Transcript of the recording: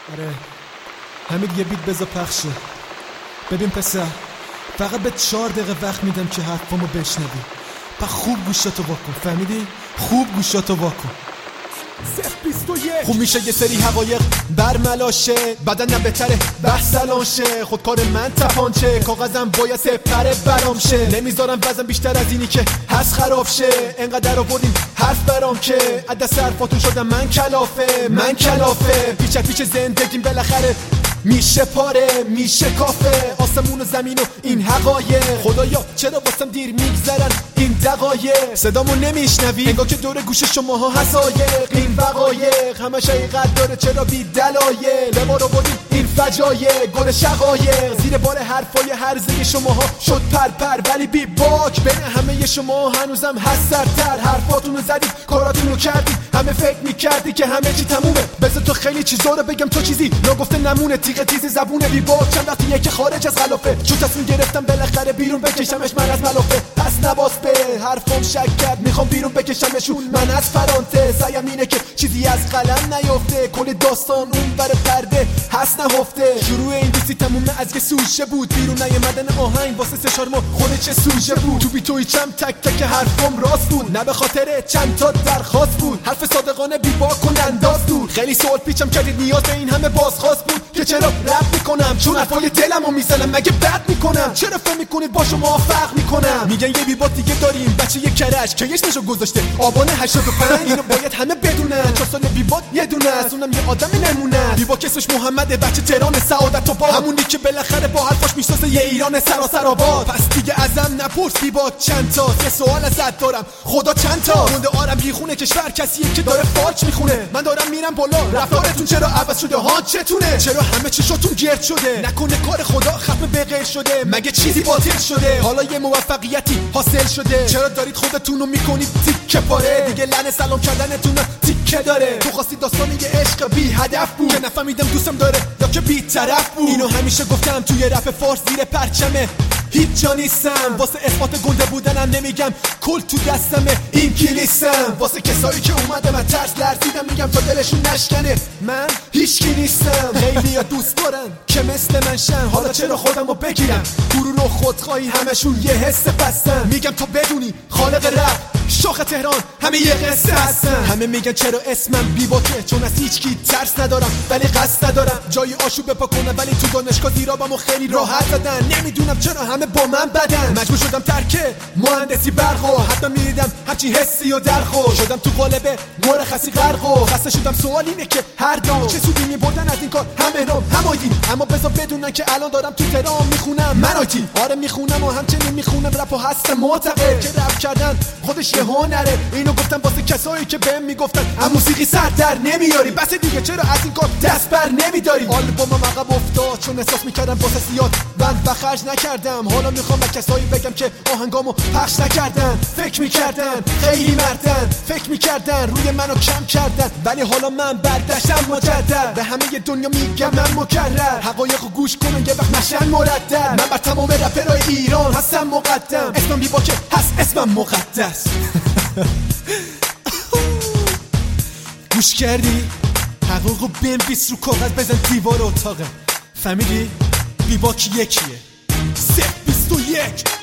آره همین یه بیت بذار پخشه. ببین پسر، فقط به 4 دقیقه وقت میدم که حرفامو بشنوی. خوب گوشاتو واکن، فهمیدی؟ خوب گوشاتو واکن. 021 خوب میشه یه سری حقایق برملاشه، بدن بهتره بحث شه. خودکار من تپانچه، کاغذم باید سپره برام شه. نمیذارم وزن بیشتر از اینی که هست خراب شه. انقدر آوردیم حرف برام که عدس حرفاتون شدم من کلافه. پیچ زندگیم بالاخره میشه پاره، میشه کافه. آسمون و زمین و این حقایق، خدایا چرا واسم دیر میگذرن این دقایق. صدامو نمیشنوی انگار که دور گوش شماها حسایق. این وقایق همش حقیقت داره، چرا بی دلایل. به ما رو بردیم این فجایع، گل شقایق. زیر بار حرفای هرزه شماها شد پر ولی بی باک. بین همه شما هنوزم هست سرتر. حرفاتونو زدید، کاراتونو کردید، همه فکر میکردی که همه چی تمومه. بذار تو خیلی چیزا رو بگم، تو چیزی نگفته نمونه. تیغ تیز زبون بی باک، چند وقتیه که خارج از غلافه. چون تصمیم گرفتم بالاخره بیرون بکشمش من از ملافه. پس نباس به حرفم شک کرد، میخوام بیرون بکشمشون من از فرانته. سعیم اینه که چیزی از قلم نیافته، کل داستان اون بر پرده هست نهفته. شروع این دوستی تمومه از یه سوژه بود، بیرون نیومدن آهنگ واسه 3-4 ماه خود چه سوژه بود. تو بیتوی چم تک حرفم راست بود، نه به خاطر چند تا درخواست بود. حرف صادقانه بی باک و انداز دور. خیلی سوال پیچم کردید، نیاز به این همه بازخواست بود که چرا رپ میکنم، چون حرفای دلمو میزنم. مگه بد میکنم؟ چرا فکر میکنید با شما فرق میکنم؟ میگن یه بیبات دیگه داریم، بچه یه کرش که اسمشو گذاشته آبان 85. اینو باید همه بدونن، 4 سال بیبات یه دونه است، اونم یه آدم نمونه. بیبات اسمش محمده، بچه تهران سعادت آباد، همونی که بالاخره با حرفاش میشناسه یه ایران سراسر آباد. پس دیگه ازم نپرس بیبات چند تا، یه سوال ازت دارم، خدا چند تا مونده آرم بیخونه کشور؟ کسیه که داره فالچ میخونه. من دارم میرم بالا، رفتارتون چرا عوض شده؟ ها چتونه؟ چرا همه چشاتون گرد شده؟ نکنه کار خدا ختم به غیر شده؟ مگه چیزی باطل شده؟ حالا یه موفقیتی حاصل شده؟ چرا دارید خودتونو میکنید تیکه پاره؟ دیگه لعنه سلام کردنتون تیکه داره. تو خواستی داستان یه عشق بی هدف بود که نفهمیدم دوستم داره یا که بی طرف بود. اینو همیشه گفتم توی رپ فارس زیر پرچمه هیچ جا نیستم، واسه اثبات گنده بودنم نمیگم کل تو دستمه این کلیسم. واسه کسایی که اومدم از ترس لرزیدم میگم تا دلشون نشکنه من هیچکی نیستم. خیلی ها دوست دارن که مثل من شن، حالا چرا خودمو بگیرم؟ غرور و خودخواهی همشون یه حس بستن. میگم تا بدونی خالق رپ شاخ تهران همه یه قصه هستن. همه میگن چرا اسمم بیباکه، چون از هیچکی ترس ندارم ولی قصد ندارم جای آشوب بپا کنم. ولی تو دانشگاه زیرابمو خیلی راحت زدن. نمیدونم چرا همه با من بدن. مجبور شدم ترک مهندسی برقو، حتی میدیدم همچی حسی و درخو. شدم تو قالب مرخصی غرقو، خسته شدم. سوال اینه که هر دام چه سودی میبردن از این کار؟ همه نام همایدین، اما بذار بدونن که الان دارم تو تهران میخونم من آیتی. آره میخونم و همچنین میخونم رپ و هستم معتقد که رپ کردن خودش یه هنره. اینو گفتم واسه کسایی که بهم میگفتن از موسیقی سر در نمیاری. بس دیگه چرا از این کار دست بر نمیداری؟ آلبومم عقب افتاد چون احساس میکردم واسه زیاد بند خرج نکردم. حالا میخوام به کسایی بگم که آهنگامو پخش نکردن. فکر میکردن خیلی مردن، فکر میکردن روی منو کم کردن، ولی حالا من برداشتم مجدد. به همه دنیا میگم من مکرر، حقایقو گوش کنن یه وقت نشن مردد. من بر تمام رپرای ایران هستم مقدم، اسمم بیباکه هست، اسمم مقدس. گوش کردی؟ حقایقو بنویس رو کاغذ، بزن دیوار اتاقه. فهمیدی؟ بیباک یکیه. 021